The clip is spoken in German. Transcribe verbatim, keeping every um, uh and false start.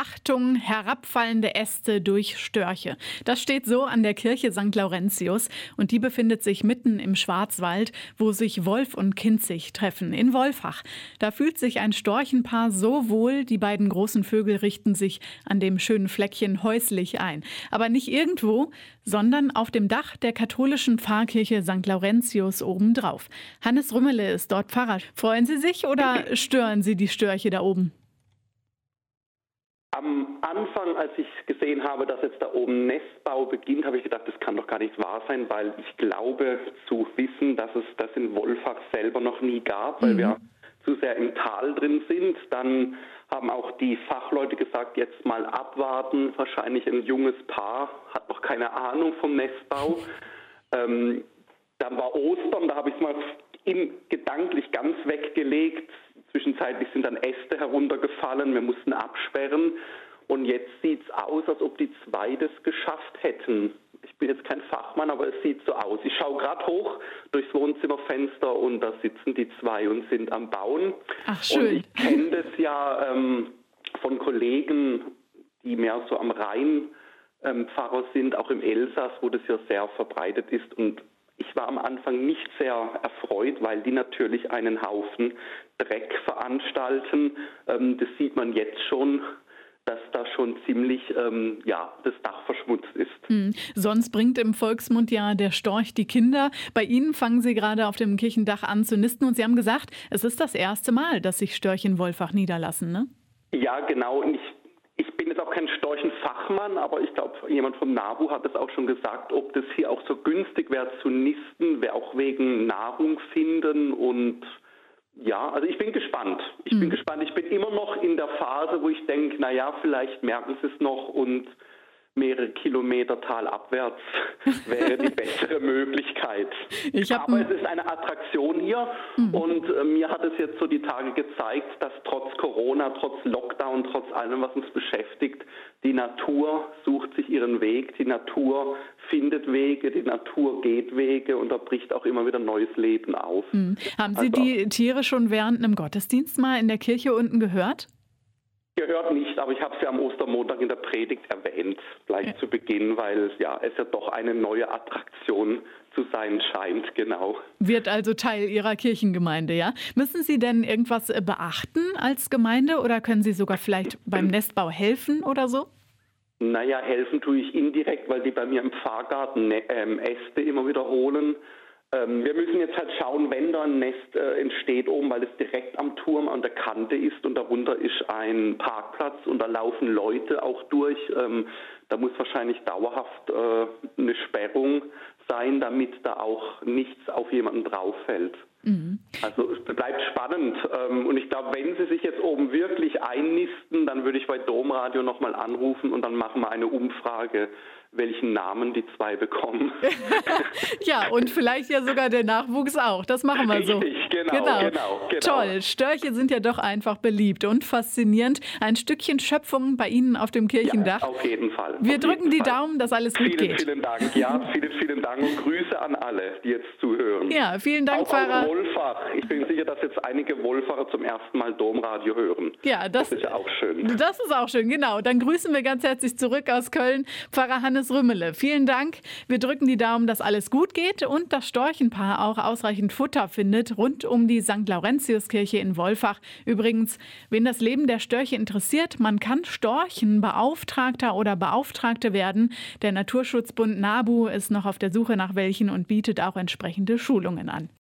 Achtung, herabfallende Äste durch Störche. Das steht so an der Kirche Sankt Laurentius und die befindet sich mitten im Schwarzwald, wo sich Wolf und Kinzig treffen, in Wolfach. Da fühlt sich ein Storchenpaar so wohl, die beiden großen Vögel richten sich an dem schönen Fleckchen häuslich ein. Aber nicht irgendwo, sondern auf dem Dach der katholischen Pfarrkirche Sankt Laurentius obendrauf. Hannes Rümmele ist dort Pfarrer. Freuen Sie sich oder stören Sie die Störche da oben? Am Anfang, als ich gesehen habe, dass jetzt da oben Nestbau beginnt, habe ich gedacht, das kann doch gar nicht wahr sein, weil ich glaube zu wissen, dass es das in Wolfach selber noch nie gab, weil mhm. wir zu sehr im Tal drin sind. Dann haben auch die Fachleute gesagt, jetzt mal abwarten, wahrscheinlich ein junges Paar, hat noch keine Ahnung vom Nestbau. ähm, dann war Ostern, da habe ich es mal in, gedanklich ganz weggelegt. Zwischenzeitlich sind dann Äste heruntergefallen, wir mussten absperren und jetzt sieht es aus, als ob die zwei das geschafft hätten. Ich bin jetzt kein Fachmann, aber es sieht so aus. Ich schaue gerade hoch durchs Wohnzimmerfenster und da sitzen die zwei und sind am Bauen. Ach, schön. Und ich kenne das ja ähm, von Kollegen, die mehr so am Rhein ähm, Pfarrer sind, auch im Elsass, wo das ja sehr verbreitet ist. Und ich war am Anfang nicht sehr erfreut, weil die natürlich einen Haufen Dreck veranstalten. Ähm, das sieht man jetzt schon, dass da schon ziemlich ähm, ja, das Dach verschmutzt ist. Hm. Sonst bringt im Volksmund ja der Storch die Kinder. Bei Ihnen fangen Sie gerade auf dem Kirchendach an zu nisten und Sie haben gesagt, es ist das erste Mal, dass sich Störche in Wolfach niederlassen, ne? Ja, genau. Und ich Ich bin jetzt auch kein Storchenfachmann, aber ich glaube, jemand vom NABU hat es auch schon gesagt, ob das hier auch so günstig wäre zu nisten, wäre auch wegen Nahrung finden und ja, also ich bin gespannt. Ich mhm. bin gespannt. Ich bin immer noch in der Phase, wo ich denke, naja, vielleicht merken sie es noch und mehrere Kilometer talabwärts wäre die bessere Möglichkeit. Ich Aber es ist eine Attraktion hier mhm. und äh, mir hat es jetzt so die Tage gezeigt, dass trotz Corona, trotz Lockdown, trotz allem, was uns beschäftigt, die Natur sucht sich ihren Weg, die Natur findet Wege, die Natur geht Wege und da bricht auch immer wieder neues Leben auf. Mhm. Haben Sie also, die Tiere schon während einem Gottesdienst mal in der Kirche unten gehört? Gehört nicht, aber ich habe es ja am Ostermontag in der Predigt erwähnt, gleich ja. zu Beginn, weil ja, es ja doch eine neue Attraktion zu sein scheint, genau. Wird also Teil Ihrer Kirchengemeinde, ja? Müssen Sie denn irgendwas beachten als Gemeinde oder können Sie sogar vielleicht beim Nestbau helfen oder so? Naja, helfen tue ich indirekt, weil die bei mir im Pfarrgarten ähm, Äste immer wieder holen. Wir müssen jetzt halt schauen, wenn da ein Nest äh, entsteht oben, weil es direkt am Turm an der Kante ist und darunter ist ein Parkplatz und da laufen Leute auch durch. Ähm, da muss wahrscheinlich dauerhaft äh, eine Sperrung sein, damit da auch nichts auf jemanden drauf fällt. Mhm. Also es bleibt spannend ähm, und ich glaube, wenn sie sich jetzt oben wirklich einnisten, dann würde ich bei Domradio nochmal anrufen und dann machen wir eine Umfrage, welchen Namen die zwei bekommen. Ja, und vielleicht ja sogar der Nachwuchs auch. Das machen wir so. Richtig, genau, genau. genau, genau. Toll, Störche sind ja doch einfach beliebt und faszinierend. Ein Stückchen Schöpfung bei Ihnen auf dem Kirchendach. Ja, auf jeden Fall. Wir auf drücken die Fall. Daumen, dass alles gut vielen, geht. Vielen Dank. Ja, vielen, vielen Dank und Grüße an alle, die jetzt zuhören. Ja, vielen Dank, auch Pfarrer. Aus Wolfach. Ich bin sicher, dass jetzt einige Wolfacher zum ersten Mal Domradio hören. Ja, das, das ist ja auch schön. Das ist auch schön, genau. Dann grüßen wir ganz herzlich zurück aus Köln, Pfarrer Hannes Rümmele. Vielen Dank. Wir drücken die Daumen, dass alles gut geht und das Storchenpaar auch ausreichend Futter findet rund um die Sankt Laurentiuskirche in Wolfach. Übrigens, wen das Leben der Störche interessiert, man kann Storchenbeauftragter oder Beauftragte werden. Der Naturschutzbund NABU ist noch auf der Suche nach welchen und bietet auch entsprechende Schulungen an.